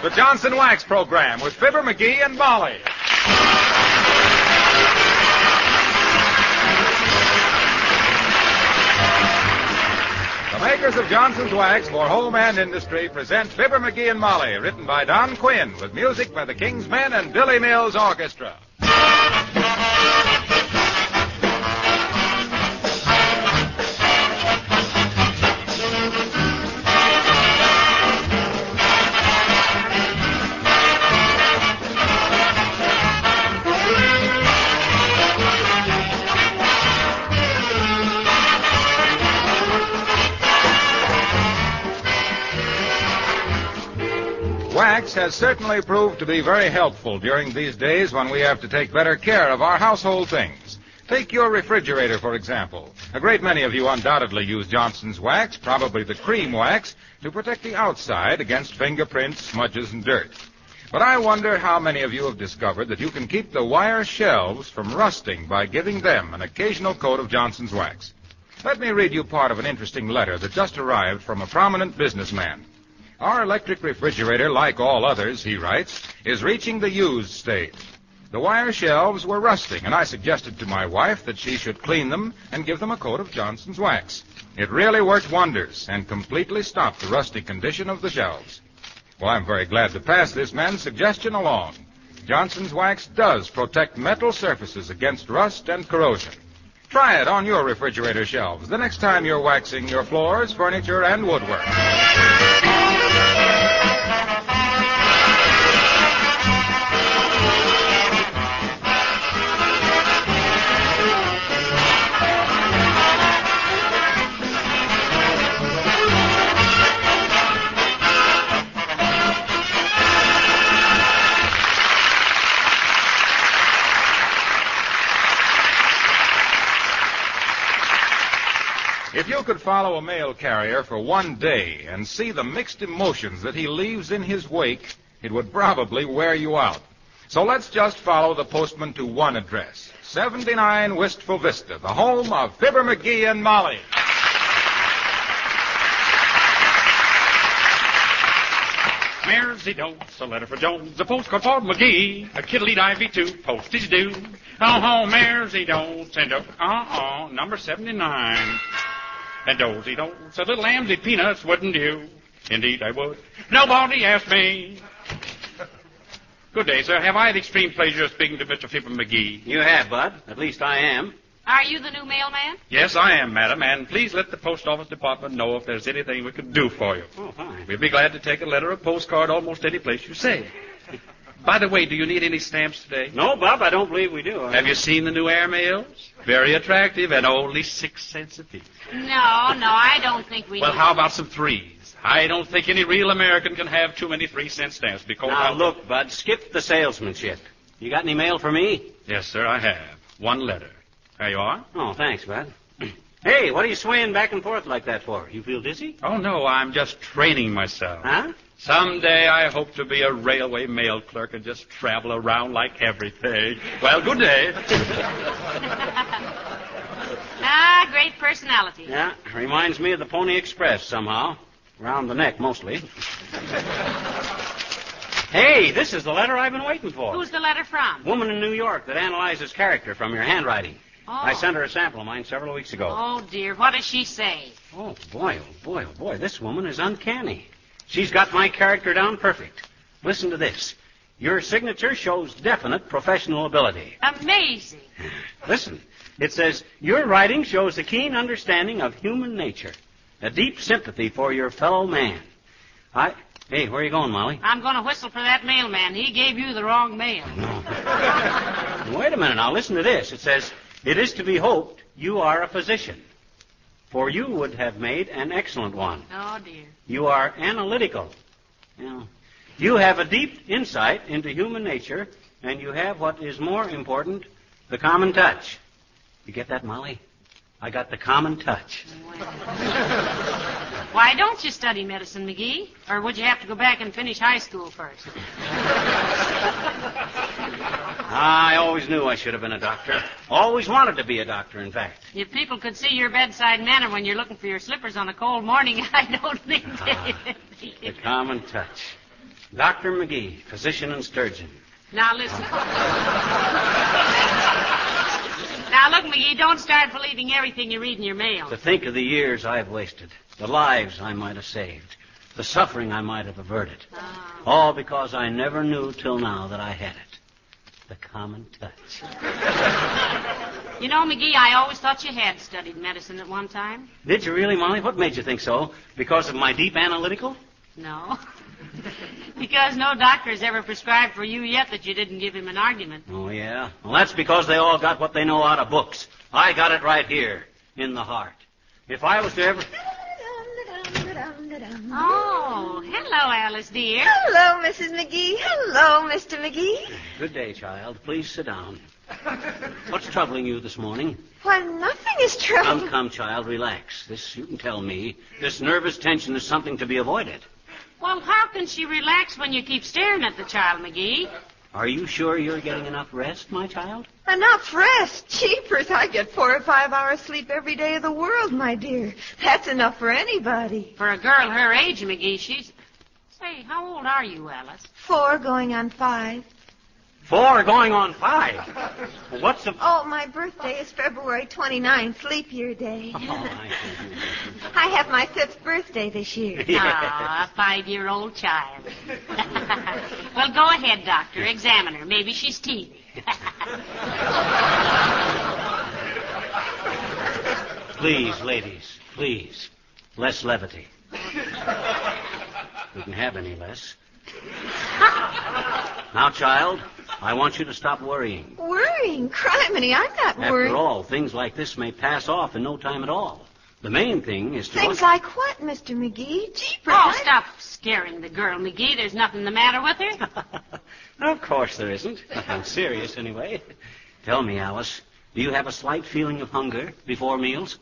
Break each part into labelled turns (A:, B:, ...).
A: the Johnson Wax Program with Fibber McGee and Molly. The makers of Johnson's Wax for home and industry present Fibber McGee and Molly, written by Don Quinn, with music by the King's Men and Billy Mills Orchestra. Wax has certainly proved to be very helpful during these days when we have to take better care of our household things. Take your refrigerator, for example. A great many of you undoubtedly use Johnson's Wax, probably the cream wax, to protect the outside against fingerprints, smudges, and dirt. But I wonder how many of you have discovered that you can keep the wire shelves from rusting by giving them an occasional coat of Johnson's Wax. Let me read you part of an interesting letter that just arrived from a prominent businessman. Our electric refrigerator, like all others, he writes, is reaching the used stage. The wire shelves were rusting, and I suggested to my wife that she should clean them and give them a coat of Johnson's Wax. It really worked wonders and completely stopped the rusty condition of the shelves. Well, I'm very glad to pass this man's suggestion along. Johnson's Wax does protect metal surfaces against rust and corrosion. Try it on your refrigerator shelves the next time you're waxing your floors, furniture, and woodwork. If you could follow a mail carrier for one day and see the mixed emotions that he leaves in his wake, it would probably wear you out. So let's just follow the postman to one address, 79 Wistful Vista, the home of Fibber McGee and Molly.
B: Mersey-Dones, a letter for Jones, a postcard for McGee, a kiddly-divey too, postage due. Oh, Mersey-Dones, and number 79. And dozy-dones, a little Amsey peanuts, wouldn't you? Indeed I would. Nobody asked me. Good day, sir. Have I the extreme pleasure of speaking to Mr. Fibber McGee?
C: You have, Bud. At least I am.
D: Are you the new mailman?
B: Yes, I am, madam, and please let the post office department know if there's anything we can do for you.
C: Oh, fine.
B: We'll be glad to take a letter or postcard almost any place you say. By the way, do you need any stamps today?
C: No, Bob, I don't believe we do.
B: Have you seen the new airmails? Very attractive and only 6 cents a piece.
D: No, I don't think we
B: Well,
D: need
B: how
D: them.
B: about some threes? I don't think any real American can have too many 3-cent stamps because...
C: Now, look, Bud, skip the salesmanship. You got any mail for me?
B: Yes, sir, I have. One letter. There you are.
C: Oh, thanks, Bud. Hey, what are you swaying back and forth like that for? You feel dizzy?
B: Oh, no, I'm just training myself.
C: Huh?
B: Someday I hope to be a railway mail clerk and just travel around like everything. Well, good day.
D: Great personality.
C: Yeah, reminds me of the Pony Express somehow. Around the neck, mostly. Hey, this is the letter I've been waiting for.
D: Who's the letter from?
C: Woman in New York that analyzes character from your handwriting.
D: Oh.
C: I sent her a sample of mine several weeks ago.
D: Oh, dear. What does she say?
C: Oh, boy, this woman is uncanny. She's got my character down perfect. Listen to this. Your signature shows definite professional ability.
D: Amazing.
C: Listen, it says, your writing shows a keen understanding of human nature, a deep sympathy for your fellow man. Hey, where are you going, Molly?
D: I'm going to whistle for that mailman. He gave you the wrong mail.
C: No. Wait a minute now. Listen to this. It says, it is to be hoped you are a physician, for you would have made an excellent one.
D: Oh, dear.
C: You are analytical. You have a deep insight into human nature, and you have what is more important, the common touch. You get that, Molly? I got the common touch.
D: Why don't you study medicine, McGee? Or would you have to go back and finish high school first?
C: I always knew I should have been a doctor. Always wanted to be a doctor, in fact.
D: If people could see your bedside manner when you're looking for your slippers on a cold morning, I don't think they...
C: The common touch. Dr. McGee, physician and sturgeon.
D: Now, listen. Now, look, McGee, don't start believing everything you read in your mail.
C: To think of the years I've wasted, the lives I might have saved, the suffering I might have averted.
D: Oh.
C: All because I never knew till now that I had it. The common touch.
D: You know, McGee, I always thought you had studied medicine at one time.
C: Did you really, Molly? What made you think so? Because of my deep analytical?
D: No. Because no doctor has ever prescribed for you yet that you didn't give him an argument.
C: Oh, yeah? Well, that's because they all got what they know out of books. I got it right here, in the heart. If I was to ever...
D: Oh, hello, Alice, dear.
E: Hello, Mrs. McGee. Hello, Mr. McGee.
C: Good day, child. Please sit down. What's troubling you this morning?
E: Why, nothing is troubling.
C: Come, child, relax. This, you can tell me, this nervous tension is something to be avoided.
D: Well, how can she relax when you keep staring at the child, McGee?
C: Are you sure you're getting enough rest, my child?
E: Enough rest. Jeepers, I get 4 or 5 hours sleep every day of the world, my dear. That's enough for anybody.
D: For a girl her age, McGee, she's... Say, how old are you, Alice?
E: 4 going on 5.
C: 4 going on 5. Well, what's the...
E: Oh, my birthday is February 29th, leap year day.
C: Oh, I see.
E: I have my 5th birthday this year.
D: Ah, a 5-year-old child. Well, go ahead, doctor. Examine her. Maybe she's teething.
C: Please, ladies, please. Less levity. We can have any less. Now, child, I want you to stop worrying.
E: Worrying? Criminy, I'm not worried.
C: After all, things like this may pass off in no time at all. The main thing is to...
E: Things like what, Mr. McGee? Jeepers.
D: Oh, stop scaring the girl, McGee. There's nothing the matter with her.
C: Of course there isn't. Nothing serious, anyway. Tell me, Alice, do you have a slight feeling of hunger before meals?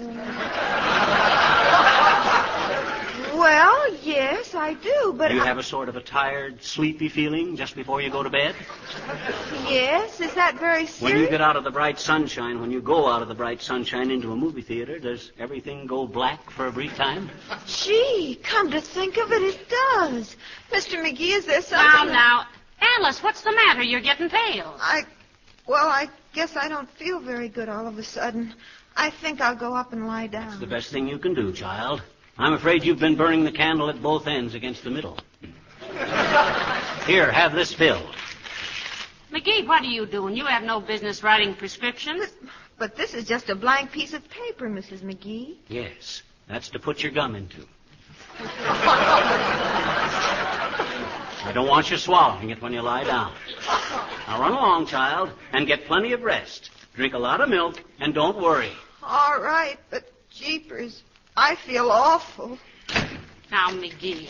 E: Well, yes, I do, but...
C: Do you have a sort of a tired, sleepy feeling just before you go to bed?
E: Yes, is that very serious?
C: When you get out of the bright sunshine, when you go out of the bright sunshine into a movie theater, does everything go black for a brief time?
E: Gee, come to think of it, it does. Mr. McGee, is there something...
D: Now, Alice, what's the matter? You're getting pale.
E: I guess I don't feel very good all of a sudden. I think I'll go up and lie down.
C: It's the best thing you can do, child. I'm afraid you've been burning the candle at both ends against the middle. Here, have this filled.
D: McGee, what are you doing? You have no business writing prescriptions.
E: But this is just a blank piece of paper, Mrs. McGee.
C: Yes, that's to put your gum into. I don't want you swallowing it when you lie down. Now run along, child, and get plenty of rest. Drink a lot of milk, and don't worry.
E: All right, but jeepers, I feel awful.
D: Now, McGee.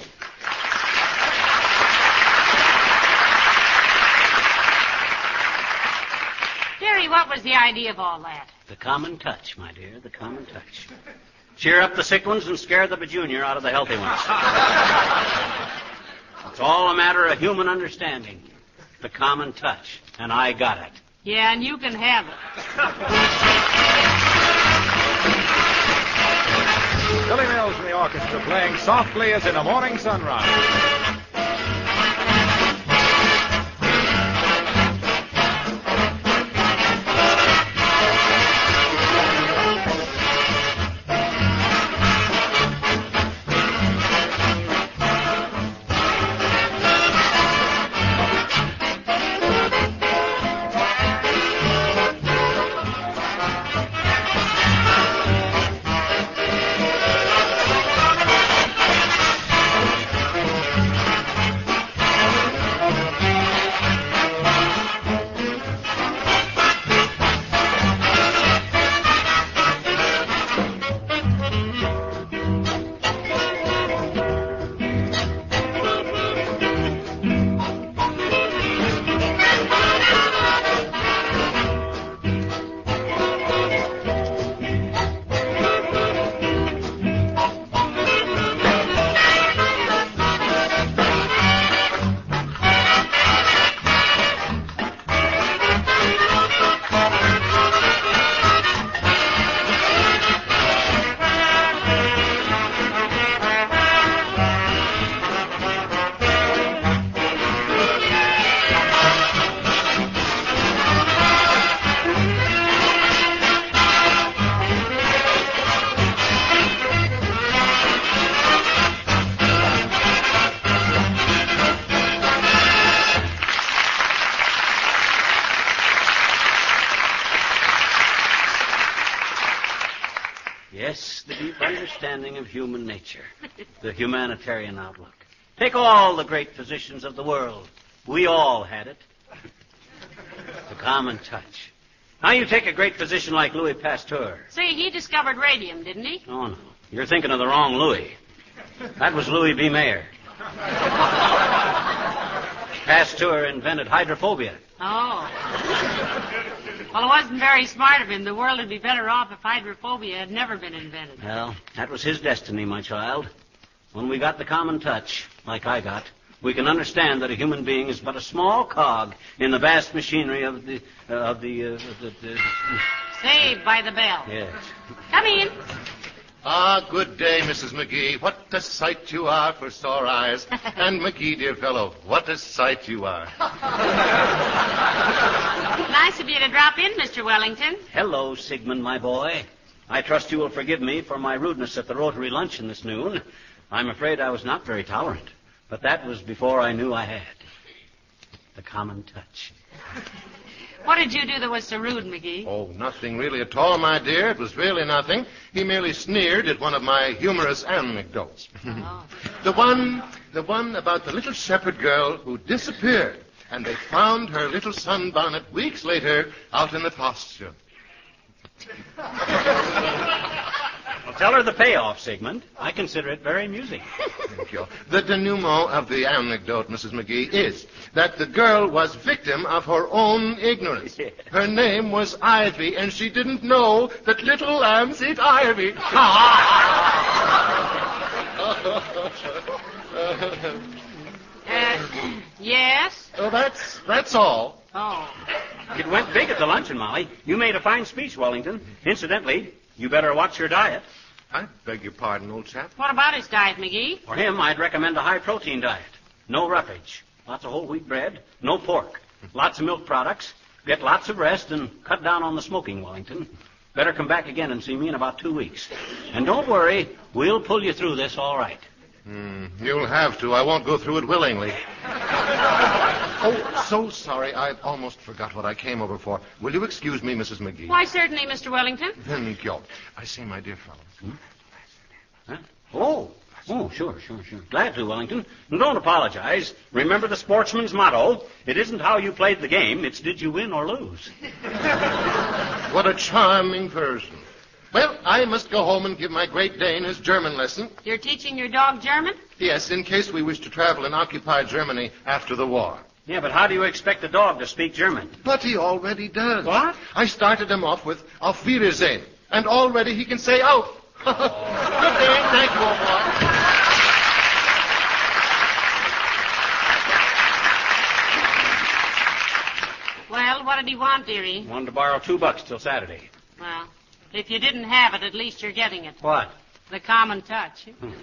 D: Dearie, what was the idea of all that?
C: The common touch, my dear, the common touch. Cheer up the sick ones and scare the bajunior out of the healthy ones. It's all a matter of human understanding. The common touch, and I got it.
D: Yeah, and you can have it.
A: Billy Mills and the orchestra playing Softly as in a Morning Sunrise.
C: understanding of human nature, the humanitarian outlook. Take all the great physicians of the world. We all had it. The common touch. Now you take a great physician like Louis Pasteur.
D: Say, he discovered radium, didn't he?
C: Oh, no. You're thinking of the wrong Louis. That was Louis B. Mayer. Pasteur invented hydrophobia.
D: Oh. Well, it wasn't very smart of him. The world would be better off if hydrophobia had never been invented.
C: Well, that was his destiny, my child. When we got the common touch, like I got, we can understand that a human being is but a small cog in the vast machinery of the
D: Saved by the bell.
C: Yes.
D: Come in.
F: Ah, good day, Mrs. McGee. What a sight you are for sore eyes. And McGee, dear fellow, what a sight you are.
D: Nice of you to drop in, Mr. Wellington.
C: Hello, Sigmund, my boy. I trust you will forgive me for my rudeness at the Rotary luncheon this noon. I'm afraid I was not very tolerant, but that was before I knew I had the common touch.
D: What did you do that was so rude, McGee?
F: Oh, nothing really at all, my dear. It was really nothing. He merely sneered at one of my humorous anecdotes.
D: Oh.
F: The one about the little shepherd girl who disappeared, and they found her little sunbonnet weeks later out in the pasture.
C: Well, tell her the payoff, Sigmund. I consider it very amusing.
F: Thank you. The denouement of the anecdote, Mrs. McGee, is that the girl was victim of her own ignorance.
C: Yeah.
F: Her name was Ivy, and she didn't know that little lambs eat ivy.
D: Yes?
F: Oh, that's all.
D: Oh.
C: It went big at the luncheon, Molly. You made a fine speech, Wellington. Incidentally, you better watch your diet.
F: I beg your pardon, old chap.
D: What about his diet, McGee?
C: For him, I'd recommend a high-protein diet. No roughage. Lots of whole wheat bread. No pork. Lots of milk products. Get lots of rest and cut down on the smoking, Wellington. Better come back again and see me in about 2 weeks. And don't worry, we'll pull you through this all right.
F: You'll have to. I won't go through it willingly. Oh, so sorry. I almost forgot what I came over for. Will you excuse me, Mrs. McGee?
D: Why, certainly, Mr. Wellington.
F: Thank you. I say, my dear fellow.
C: Huh? Oh, sure. Glad to, Wellington. And don't apologize. Remember the sportsman's motto. It isn't how you played the game. It's did you win or lose.
F: What a charming person. Well, I must go home and give my Great Dane his German lesson.
D: You're teaching your dog German?
F: Yes, in case we wish to travel in occupied Germany after the war.
C: Yeah, but how do you expect a dog to speak German?
F: But he already does.
C: What?
F: I started him off with Auf Wiedersehen, and already he can say out. Good day. Thank you, old boy.
D: Well, what did he want, dearie?
C: Wanted to borrow $2 till Saturday.
D: Well, if you didn't have it, at least you're getting it.
C: What?
D: The common touch. Though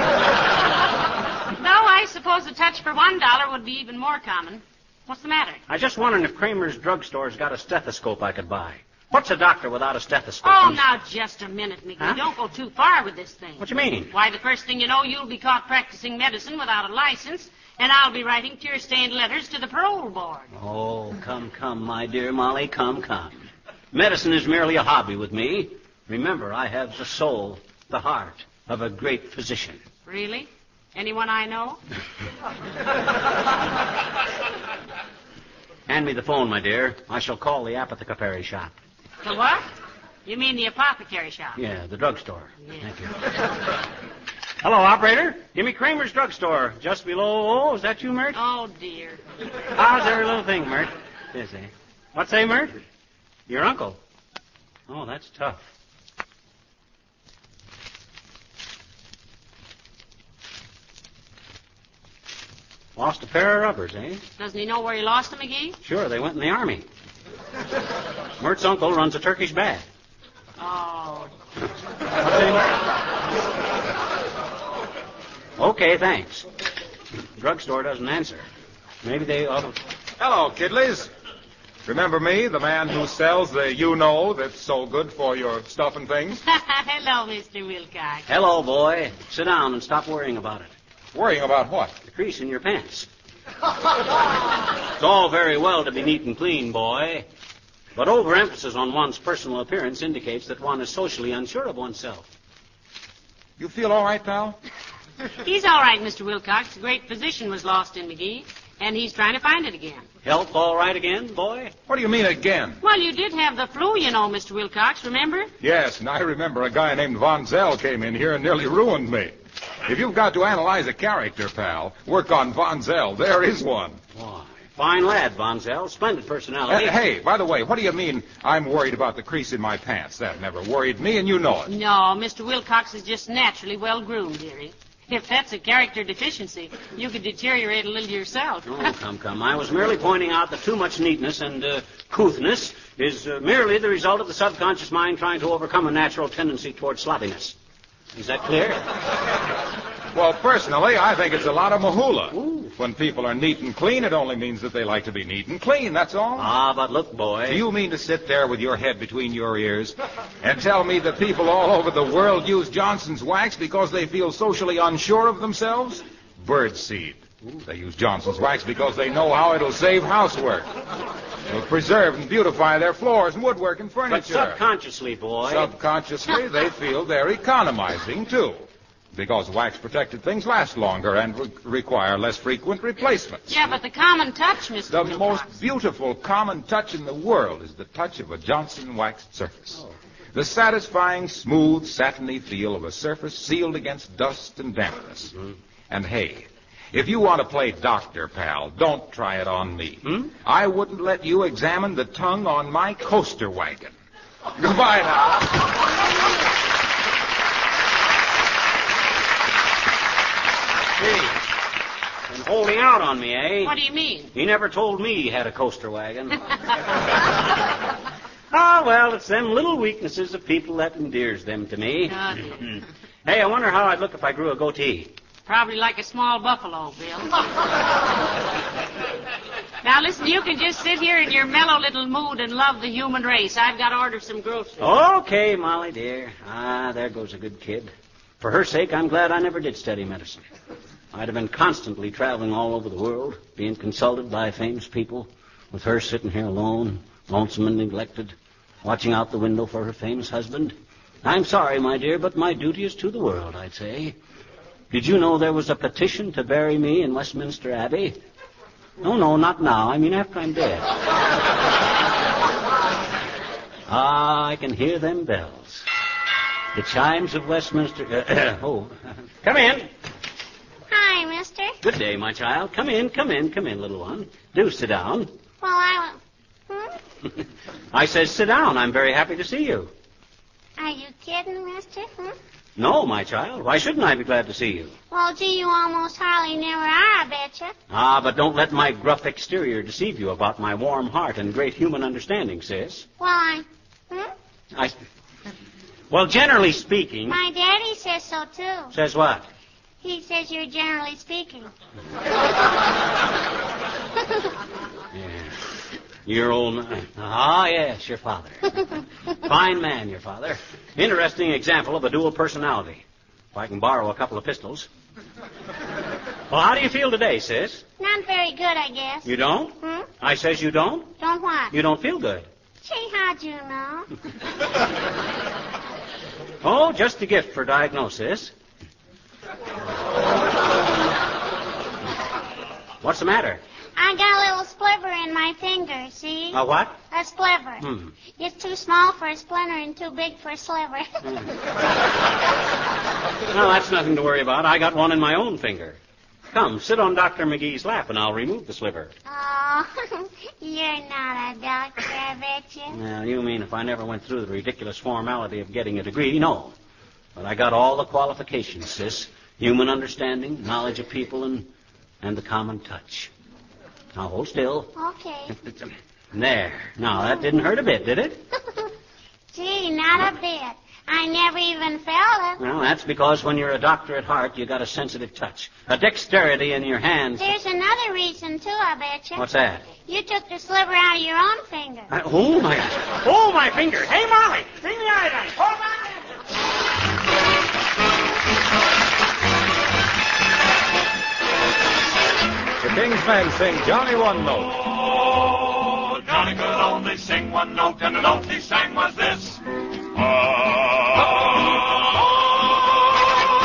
D: I suppose a touch for $1 would be even more common. What's the matter?
C: I was just wondering if Kramer's drugstore's got a stethoscope I could buy. What's a doctor without a stethoscope?
D: Oh, now, just a minute, McGee.
C: Huh?
D: Don't go too far with this thing.
C: What you mean?
D: Why, the first thing you know, you'll be caught practicing medicine without a license, and I'll be writing tear-stained letters to the parole board.
C: Oh, come, my dear Molly, come. Medicine is merely a hobby with me. Remember, I have the soul, the heart of a great physician.
D: Really? Anyone I know?
C: Hand me the phone, my dear. I shall call the apothecary shop.
D: The what? You mean the apothecary shop?
C: Yeah, the drugstore.
D: Yeah.
C: Thank you. Hello, operator. Give me Kramer's drugstore. Just below... Oh, is that you, Mert?
D: Oh, dear.
C: How's every little thing, Mert? Busy. What say, Mert? Your uncle. Oh, that's tough. Lost a pair of rubbers, eh?
D: Doesn't he know where he lost them, McGee?
C: Sure, they went in the army. Mert's uncle runs a Turkish bath.
D: Oh.
C: What say, Mert? Okay, thanks. Drugstore doesn't answer. Maybe they ought to...
A: Hello, kiddies. Remember me, the man who sells the you-know that's so good for your stuff and things?
D: Hello, Mr. Wilcox.
C: Hello, boy. Sit down and stop worrying about it.
A: Worrying about what?
C: The crease in your pants. It's all very well to be neat and clean, boy. But overemphasis on one's personal appearance indicates that one is socially unsure of oneself.
A: You feel all right, pal?
D: He's all right, Mr. Wilcox. The great physician was lost in McGee, and he's trying to find it again.
C: Health all right again, boy?
A: What do you mean again?
D: Well, you did have the flu, you know, Mr. Wilcox, remember?
A: Yes, and I remember a guy named Von Zell came in here and nearly ruined me. If you've got to analyze a character, pal, work on Von Zell. There is one.
C: Why, fine lad, Von Zell. Splendid personality.
A: Hey, by the way, what do you mean I'm worried about the crease in my pants? That never worried me, and you know it.
D: No, Mr. Wilcox is just naturally well-groomed, dearie. If that's a character deficiency, you could deteriorate a little yourself.
C: Oh, come. I was merely pointing out that too much neatness and couthness is merely the result of the subconscious mind trying to overcome a natural tendency toward sloppiness. Is that clear?
A: Well, personally, I think it's a lot of mahula.
C: Ooh.
A: When people are neat and clean, it only means that they like to be neat and clean, that's all.
C: Ah, but look, boy.
A: Do you mean to sit there with your head between your ears and tell me that people all over the world use Johnson's wax because they feel socially unsure of themselves? Birdseed. They use Johnson's wax because they know how it'll save housework. It'll preserve and beautify their floors and woodwork and
C: But
A: furniture.
C: subconsciously, boy.
A: Subconsciously, they feel they're economizing, too. Because wax-protected things last longer and require less frequent replacements.
D: Yeah, but the common touch, Mr.
A: The
D: Wilcox.
A: most beautiful common touch in the world is the touch of a Johnson waxed surface. The satisfying, smooth, satiny feel of a surface sealed against dust and dampness. And hey, if you want to play doctor, pal, don't try it on me. I wouldn't let you examine the tongue on my coaster wagon. Goodbye now.
C: And holding out on me, eh?
D: What do you mean?
C: He never told me he had a coaster wagon. Ah, well, it's them little weaknesses of people that endears them to me. Hey, I wonder how I'd look if I grew a goatee.
D: Probably like a small buffalo, Bill. Now, listen, you can just sit here in your mellow little mood and love the human race. I've got to order some groceries.
C: Okay, Molly, dear. Ah, there goes a good kid. For her sake, I'm glad I never did study medicine. I'd have been constantly traveling all over the world, being consulted by famous people, with her sitting here alone, lonesome and neglected, watching out the window for her famous husband. I'm sorry, my dear, but my duty is to the world, I'd say. Did you know there was a petition to bury me in Westminster Abbey? No, not now. I mean after I'm dead. Ah, I can hear them bells. The chimes of Westminster... come in.
G: Hi, mister.
C: Good day, my child. Come in, little one. Do sit down.
G: Well, I
C: I says sit down. I'm very happy to see you.
G: Are you kidding, mister?
C: No, my child. Why shouldn't I be glad to see you?
G: Well, gee, you almost hardly never are, I betcha.
C: Ah, but don't let my gruff exterior deceive you about my warm heart and great human understanding, sis.
G: Well,
C: Well, generally speaking...
G: My daddy says so, too.
C: Says what?
G: He says you're generally speaking.
C: Yeah. Your old man. Ah, yes, your father. Fine man, your father. Interesting example of a dual personality. If I can borrow a couple of pistols. Well, how do you feel today, sis?
G: Not very good, I guess.
C: You don't? I says you don't?
G: Don't what?
C: You don't feel good.
G: Gee, how'd you know?
C: Oh, just a gift for diagnosis. What's the matter?
G: I got a little splinter in my finger, see?
C: A what?
G: A splinter. It's too small for a splinter and too big for a sliver.
C: No, that's nothing to worry about. I got one in my own finger. Come, sit on Dr. McGee's lap and I'll remove the sliver.
G: Oh, you're not a doctor, I bet you.
C: Now, you mean if I never went through the ridiculous formality of getting a degree? No. But I got all the qualifications, sis. Human understanding, knowledge of people, and the common touch. Now, hold still.
G: Okay.
C: There. Now, that didn't hurt a bit, did it?
G: Gee, not a bit. I never even felt it.
C: Well, that's because when you're a doctor at heart, you got a sensitive touch. A dexterity in your hands.
G: There's another reason, too, I bet you.
C: What's that?
G: You took the sliver out of your own finger.
C: Oh, my gosh. Oh, my finger. Hey, Molly, bring the iodine. Hold on.
A: The King's Men sing Johnny One Note.
H: Oh, Johnny could only sing one note, and the note he sang was this.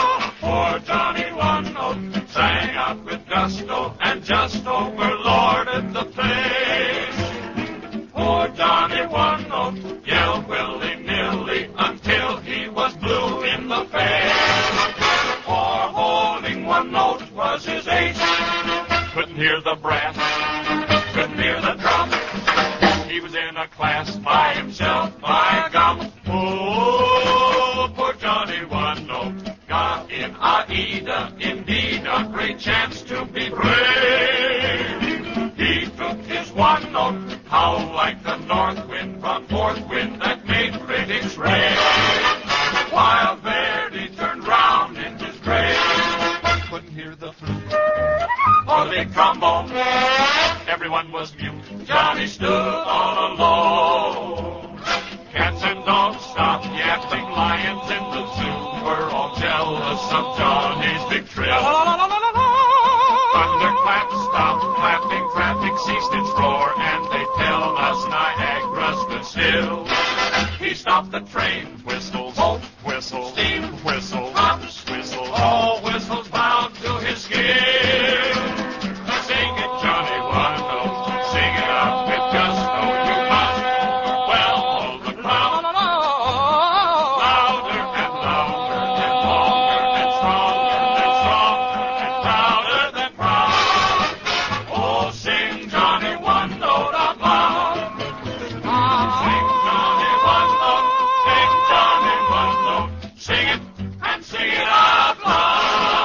H: worked with gusto and just overlorded the place. Poor Johnny One Note yelled willy-nilly until he was blue in the face. For holding one note was his ace. Couldn't hear the brass, couldn't hear the drum. He was in a class by himself, by gum. Oh, poor Johnny One Note got in Aida, indeed a great chance to be brave. He took his one note, howl like the north wind from fourth wind that made critics rave. While Verdi turned round in his grave, couldn't hear the flute or the big trombone. Everyone was mute. Johnny stood all alone. Cats and dogs stopped yapping. Lions in the zoo were all jealous of Johnny's big trill. Thunderclaps stopped clapping. Traffic ceased its roar, and they tell us Niagara stood still. He stopped the train. Whistles, oh, whistle, steam, whistle, hops, whistle, all whistles bound to his skin. Sing it, Johnny One Note. Sing it up with gusto. You must well hold the crowd. Louder and louder and longer and stronger and stronger and louder than proud. Oh, sing Johnny One Note out loud. Sing Johnny One Note. Sing Johnny One Note. Sing it and sing it out loud.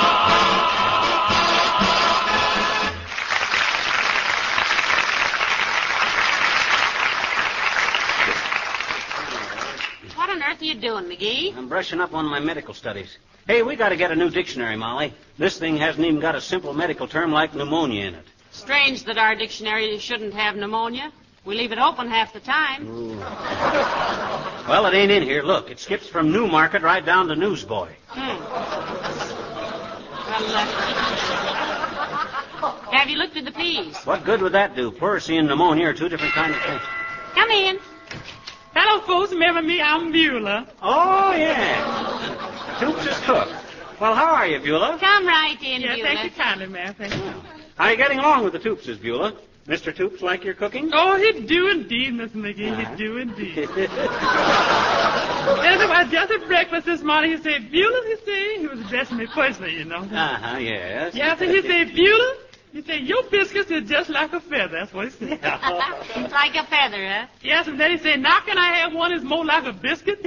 D: What on earth are you doing, McGee?
C: I'm brushing up on my medical studies. Hey, we got to get a new dictionary, Molly. This thing hasn't even got a simple medical term like pneumonia in it.
D: Strange that our dictionary shouldn't have pneumonia. We leave it open half the time.
C: Ooh. Well, it ain't in here. Look, it skips from Newmarket right down to Newsboy.
D: Well, have you looked at the P's?
C: What good would that do? Pleurisy and pneumonia are two different kinds of things.
D: Come in.
I: Hello, folks. Remember me? I'm Beulah.
C: Oh, yeah. Toops is cook. Well, how are you, Beulah?
D: Come right in,
I: Yeah,
D: Beulah.
I: thank you kindly, ma'am. Thank you.
C: How are you getting along with the Toopses, Beulah? Mr. Toops like your cooking?
I: Oh, he do indeed, Miss McGee. He do indeed. I just at breakfast this morning, he said, Beulah, he said, he was addressing me personally, you know.
C: Uh-huh, yes.
I: Yeah, so he said, Beulah, he said, your biscuits are just like a feather. That's what he said.
D: It's like a feather, huh?
I: Yes, and then he said, now can I have one that's more like a biscuit?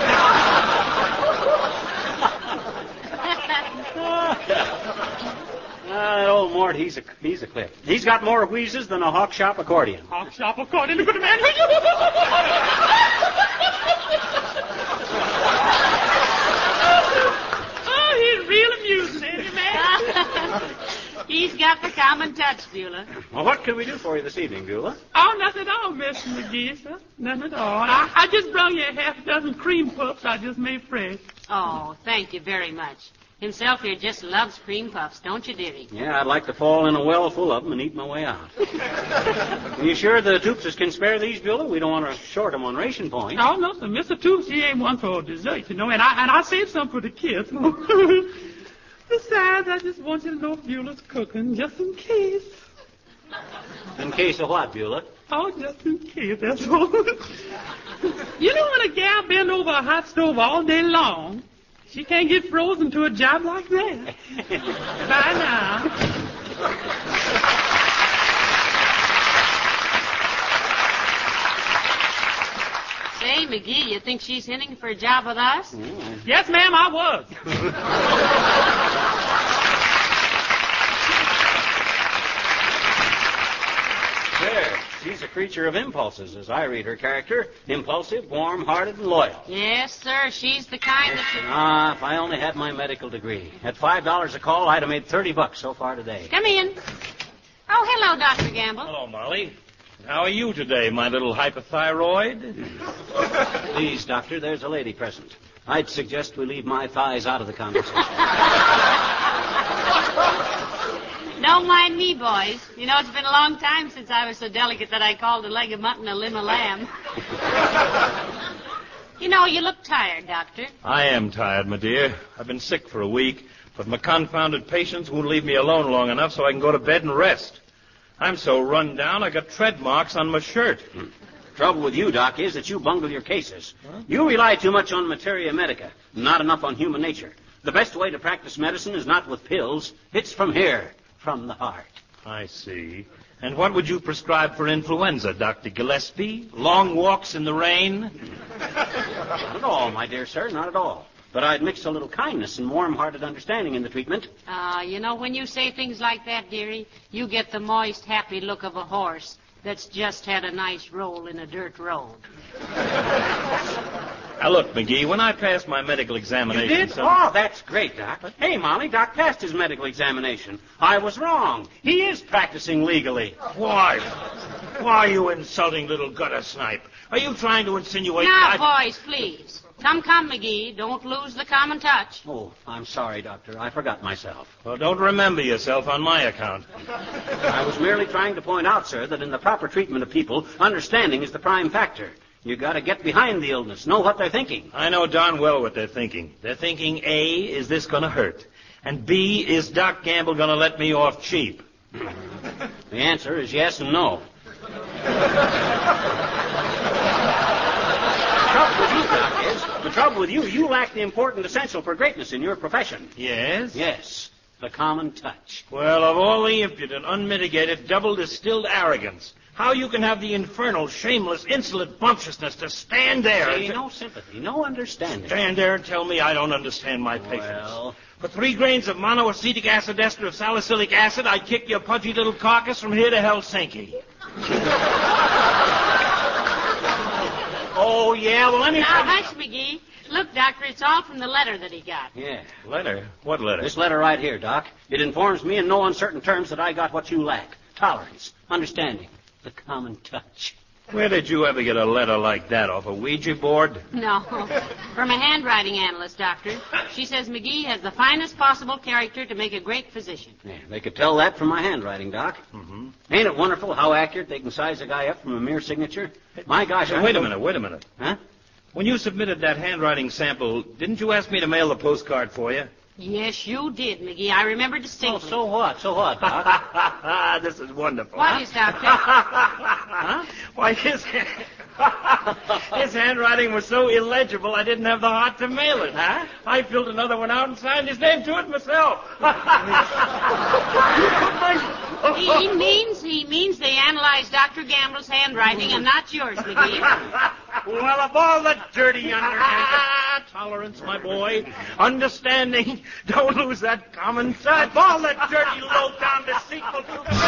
C: That old Mort, he's a clip. He's got more wheezes than a hawk shop accordion.
I: Hawk shop accordion, look at the man. Oh, he's real amusing, ain't he, man?
D: He's got the common touch, Beulah.
C: Well, what can we do for you this evening, Beulah?
I: Oh, nothing at all, Miss McGee, sir. Nothing at all. I just brought you a half dozen cream puffs I just made fresh.
D: Oh, thank you very much. Himself here just loves cream puffs, don't you, dearie?
C: Yeah, I'd like to fall in a well full of them and eat my way out. Are you sure the Toopses can spare these, Beulah? We don't want to short them on ration points.
I: Oh, no, sir. Mr. Toops, he ain't one for dessert, you know, and I saved some for the kids. Besides, I just want you to know Beulah's cooking, just in case.
C: In case of what, Beulah?
I: Oh, just in case, that's all. You know when a gal been over a hot stove all day long, she can't get frozen to a job like that. Bye now.
D: Say, McGee, you think she's hinting for a job with us?
I: Yes, ma'am, I was.
C: There. She's a creature of impulses, as I read her character. Impulsive, warm-hearted, and loyal.
D: Yes, sir. She's the kind that should...
C: Ah, if I only had my medical degree. At $5 a call, I'd have made $30 so far today.
D: Come in. Oh, hello, Dr. Gamble.
J: Hello, Molly. How are you today, my little hypothyroid?
C: Please, Doctor, there's a lady present. I'd suggest we leave my thighs out of the conversation.
D: Don't mind me, boys. You know, it's been a long time since I was so delicate that I called a leg of mutton a limb of lamb. You know, you look tired, Doctor.
J: I am tired, my dear. I've been sick for a week. But my confounded patients won't leave me alone long enough so I can go to bed and rest. I'm so run down I got tread marks on my shirt.
C: Trouble with you, Doc, is that you bungle your cases. You rely too much on materia medica, not enough on human nature. The best way to practice medicine is not with pills. It's from here, from the heart.
J: I see. And what would you prescribe for influenza, Dr. Gillespie? Long walks in the rain?
C: Not at all, my dear sir, not at all. But I'd mix a little kindness and warm-hearted understanding in the treatment.
D: When you say things like that, dearie, you get the moist, happy look of a horse that's just had a nice roll in a dirt road.
J: Now, look, McGee, when I passed my medical examination...
C: You did? Oh, that's great, Doc. Hey, Molly, Doc passed his medical examination. I was wrong. He is practicing legally.
J: Why, you insulting little gutter snipe? Are you trying to insinuate
D: Now, boys, please. Come, McGee. Don't lose the common touch.
C: Oh, I'm sorry, Doctor. I forgot myself.
J: Well, don't remember yourself on my account.
C: I was merely trying to point out, sir, that in the proper treatment of people, understanding is the prime factor. You got to get behind the illness, know what they're thinking.
J: I know darn well what they're thinking. They're thinking, A, is this going to hurt? And B, is Doc Gamble going to let me off cheap?
C: The answer is yes and no. The trouble with you, you lack the important essential for greatness in your profession.
J: Yes?
C: Yes, the common touch.
J: Well, of all the impudent, unmitigated, double-distilled arrogance, how you can have the infernal, shameless, insolent bumptiousness to stand there...
C: See, no sympathy, no understanding.
J: Stand there and tell me I don't understand my patients.
C: Well...
J: For 3 grains of monoacetic acid ester of salicylic acid, I'd kick your pudgy little carcass from here to Helsinki. Oh, yeah? Well, let me...
D: Now, hush, McGee. Look, Doctor, it's all from the letter that he got.
C: Yeah.
J: Letter? What letter?
C: This letter right here, Doc. It informs me in no uncertain terms that I got what you lack. Tolerance, understanding, the common touch.
J: Where did you ever get a letter like that? Off a Ouija board?
D: No. From a handwriting analyst, Doctor. She says McGee has the finest possible character to make a great physician.
C: Yeah, they could tell that from my handwriting, Doc.
J: Mm-hmm.
C: Ain't it wonderful how accurate they can size a guy up from a mere signature? My gosh,
J: Wait a minute.
C: Huh?
J: When you submitted that handwriting sample, didn't you ask me to mail the postcard for you?
D: Yes, you did, McGee. I remember distinctly.
C: Oh, so what? So what, Doc?
J: This is wonderful.
D: What is, Doctor?
J: Huh? Why, his handwriting was so illegible I didn't have the heart to mail it.
C: Huh?
J: I filled another one out and signed his name to it myself.
D: He means they analyzed Dr. Gamble's handwriting and not yours, McGee.
J: Well, of all the dirty tolerance, my boy, understanding, don't lose that common touch. Of all the dirty, low-down, deceitful...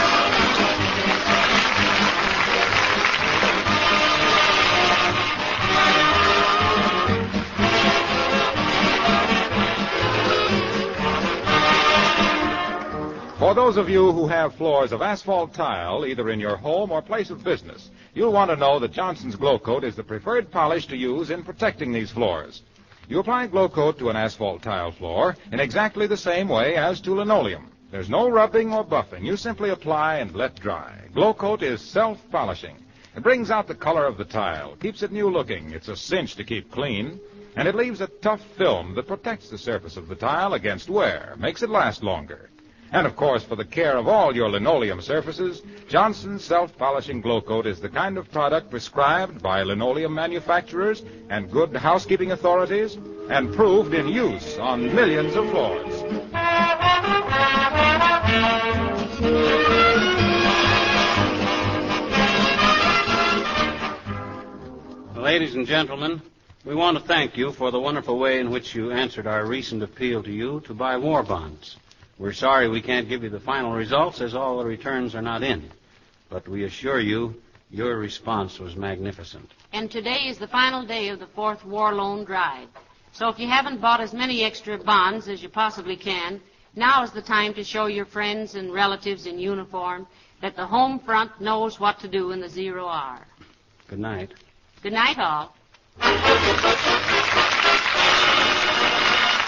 A: For those of you who have floors of asphalt tile, either in your home or place of business, you'll want to know that Johnson's Glow Coat is the preferred polish to use in protecting these floors. You apply Glow Coat to an asphalt tile floor in exactly the same way as to linoleum. There's no rubbing or buffing. You simply apply and let dry. Glow Coat is self-polishing. It brings out the color of the tile, keeps it new-looking. It's a cinch to keep clean. And it leaves a tough film that protects the surface of the tile against wear, makes it last longer. And, of course, for the care of all your linoleum surfaces, Johnson's Self-Polishing Glow Coat is the kind of product prescribed by linoleum manufacturers and good housekeeping authorities and proved in use on millions of floors.
C: Ladies and gentlemen, we want to thank you for the wonderful way in which you answered our recent appeal to you to buy war bonds. We're sorry we can't give you the final results as all the returns are not in. But we assure you, your response was magnificent.
D: And today is the final day of the 4th War Loan Drive. So if you haven't bought as many extra bonds as you possibly can, now is the time to show your friends and relatives in uniform that the home front knows what to do in the 0 hour.
C: Good night.
D: Good night, all.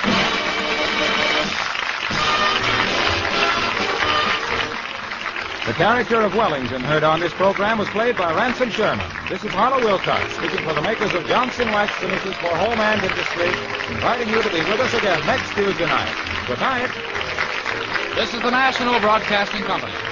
A: The character of Wellington heard on this program was played by Ransom Sherman. This is Harlow Wilcox, speaking for the makers of Johnson Wax Finishes for Home and Industry, inviting you to be with us again next Tuesday night. Good night.
K: This is the National Broadcasting Company.